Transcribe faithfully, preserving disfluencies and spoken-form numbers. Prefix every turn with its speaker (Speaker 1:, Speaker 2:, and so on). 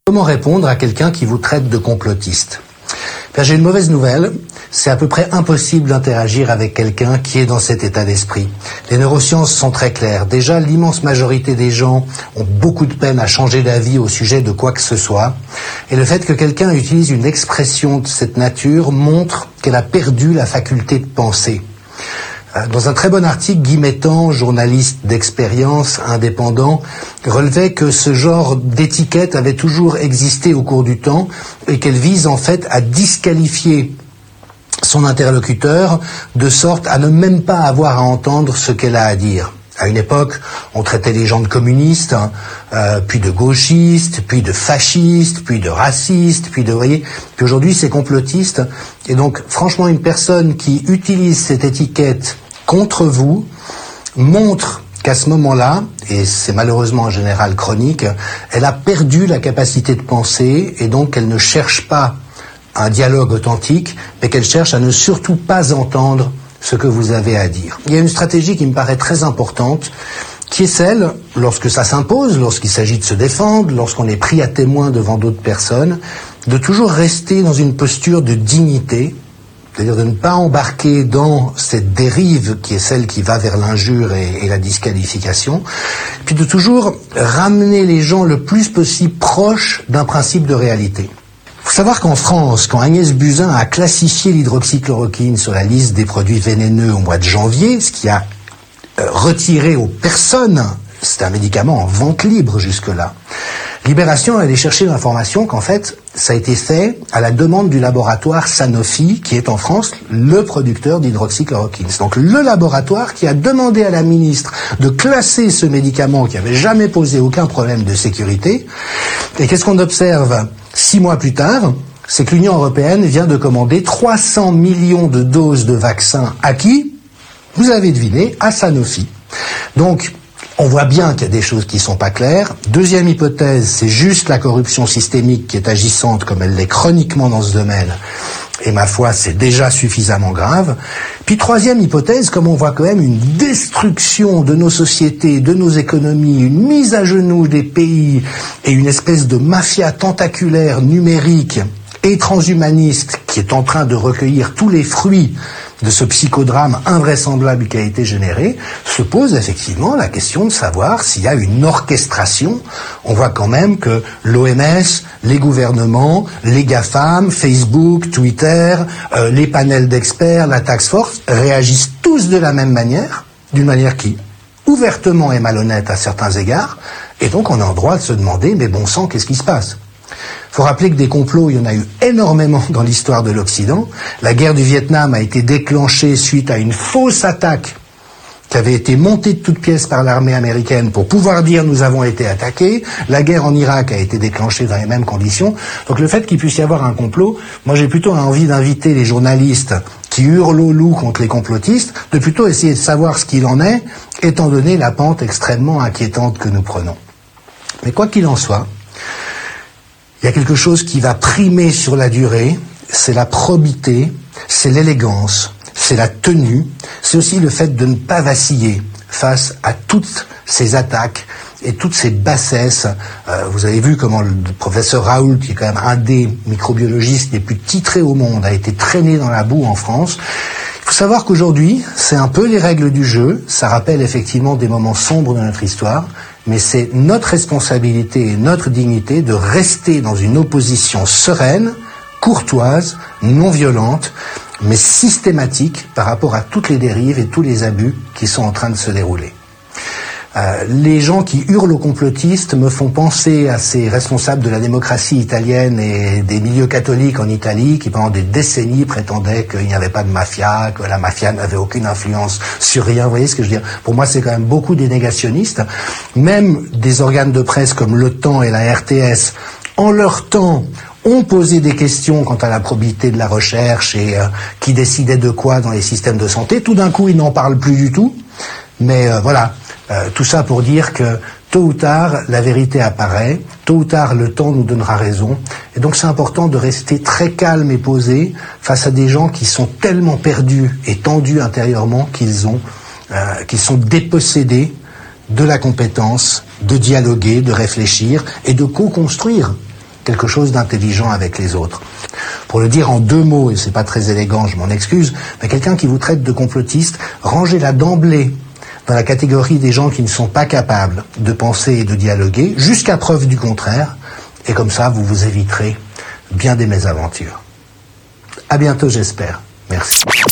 Speaker 1: Comment répondre à quelqu'un qui vous traite de complotiste ? Ben, j'ai une mauvaise nouvelle, c'est à peu près impossible d'interagir avec quelqu'un qui est dans cet état d'esprit. Les neurosciences sont très claires. Déjà, l'immense majorité des gens ont beaucoup de peine à changer d'avis au sujet de quoi que ce soit. Et le fait que quelqu'un utilise une expression de cette nature montre qu'elle a perdu la faculté de penser. Dans un très bon article, Guy Mettan, journaliste d'expérience indépendant, relevait que ce genre d'étiquette avait toujours existé au cours du temps et qu'elle vise en fait à disqualifier son interlocuteur de sorte à ne même pas avoir à entendre ce qu'elle a à dire. À une époque, on traitait les gens de communistes, hein, euh, puis de gauchistes, puis de fascistes, puis de racistes, puis de, vous voyez, puis aujourd'hui c'est complotiste. Et donc, franchement, une personne qui utilise cette étiquette contre vous montre qu'à ce moment-là, et c'est malheureusement en général chronique, elle a perdu la capacité de penser et donc elle ne cherche pas un dialogue authentique, mais qu'elle cherche à ne surtout pas entendre ce que vous avez à dire. Il y a une stratégie qui me paraît très importante, qui est celle, lorsque ça s'impose, lorsqu'il s'agit de se défendre, lorsqu'on est pris à témoin devant d'autres personnes, de toujours rester dans une posture de dignité, c'est-à-dire de ne pas embarquer dans cette dérive qui est celle qui va vers l'injure et, et la disqualification, puis de toujours ramener les gens le plus possible proches d'un principe de réalité. Il faut savoir qu'en France, quand Agnès Buzyn a classifié l'hydroxychloroquine sur la liste des produits vénéneux au mois de janvier, ce qui a euh, retiré aux personnes, c'est un médicament en vente libre jusque-là, Libération est allé chercher l'information qu'en fait, ça a été fait à la demande du laboratoire Sanofi, qui est en France le producteur d'hydroxychloroquine. C'est donc le laboratoire qui a demandé à la ministre de classer ce médicament qui n'avait jamais posé aucun problème de sécurité. Et qu'est-ce qu'on observe six mois plus tard ? C'est que l'Union européenne vient de commander trois cents millions de doses de vaccins à qui ? Vous avez deviné, à Sanofi. Donc, on voit bien qu'il y a des choses qui sont pas claires. Deuxième hypothèse, c'est juste la corruption systémique qui est agissante comme elle l'est chroniquement dans ce domaine. Et ma foi, c'est déjà suffisamment grave. Puis troisième hypothèse, comme on voit quand même une destruction de nos sociétés, de nos économies, une mise à genoux des pays et une espèce de mafia tentaculaire numérique et transhumaniste qui est en train de recueillir tous les fruits de ce psychodrame invraisemblable qui a été généré, se pose effectivement la question de savoir s'il y a une orchestration. On voit quand même que l'O M S, les gouvernements, les GAFAM, Facebook, Twitter, euh, les panels d'experts, la task force, réagissent tous de la même manière, d'une manière qui, ouvertement, est malhonnête à certains égards, et donc on a le droit de se demander, mais bon sang, qu'est-ce qui se passe ? Il faut rappeler que des complots, il y en a eu énormément dans l'histoire de l'Occident. La guerre du Vietnam a été déclenchée suite à une fausse attaque qui avait été montée de toutes pièces par l'armée américaine pour pouvoir dire nous avons été attaqués. La guerre en Irak a été déclenchée dans les mêmes conditions. Donc le fait qu'il puisse y avoir un complot, moi j'ai plutôt envie d'inviter les journalistes qui hurlent au loup contre les complotistes, de plutôt essayer de savoir ce qu'il en est, étant donné la pente extrêmement inquiétante que nous prenons. Mais quoi qu'il en soit, il y a quelque chose qui va primer sur la durée, c'est la probité, c'est l'élégance, c'est la tenue, c'est aussi le fait de ne pas vaciller face à toutes ces attaques et toutes ces bassesses. Euh, vous avez vu comment le professeur Raoult, qui est quand même un des microbiologistes les plus titrés au monde, a été traîné dans la boue en France. Il faut savoir qu'aujourd'hui, c'est un peu les règles du jeu, ça rappelle effectivement des moments sombres de notre histoire, mais c'est notre responsabilité et notre dignité de rester dans une opposition sereine, courtoise, non violente, mais systématique par rapport à toutes les dérives et tous les abus qui sont en train de se dérouler. Euh, les gens qui hurlent aux complotistes me font penser à ces responsables de la démocratie italienne et des milieux catholiques en Italie qui pendant des décennies prétendaient qu'il n'y avait pas de mafia, que la mafia n'avait aucune influence sur rien. Vous voyez ce que je veux dire ? Pour moi, c'est quand même beaucoup des négationnistes. Même des organes de presse comme Le Temps et la R T S, en leur temps, ont posé des questions quant à la probité de la recherche et euh, qui décidait de quoi dans les systèmes de santé. Tout d'un coup, ils n'en parlent plus du tout. Mais euh, voilà. Euh, tout ça pour dire que tôt ou tard, la vérité apparaît, tôt ou tard, le temps nous donnera raison. Et donc c'est important de rester très calme et posé face à des gens qui sont tellement perdus et tendus intérieurement qu'ils ont, euh, qu'ils sont dépossédés de la compétence de dialoguer, de réfléchir et de co-construire quelque chose d'intelligent avec les autres. Pour le dire en deux mots, et c'est pas très élégant, je m'en excuse, mais quelqu'un qui vous traite de complotiste, rangez-la d'emblée dans la catégorie des gens qui ne sont pas capables de penser et de dialoguer, jusqu'à preuve du contraire, et comme ça, vous vous éviterez bien des mésaventures. À bientôt, j'espère. Merci.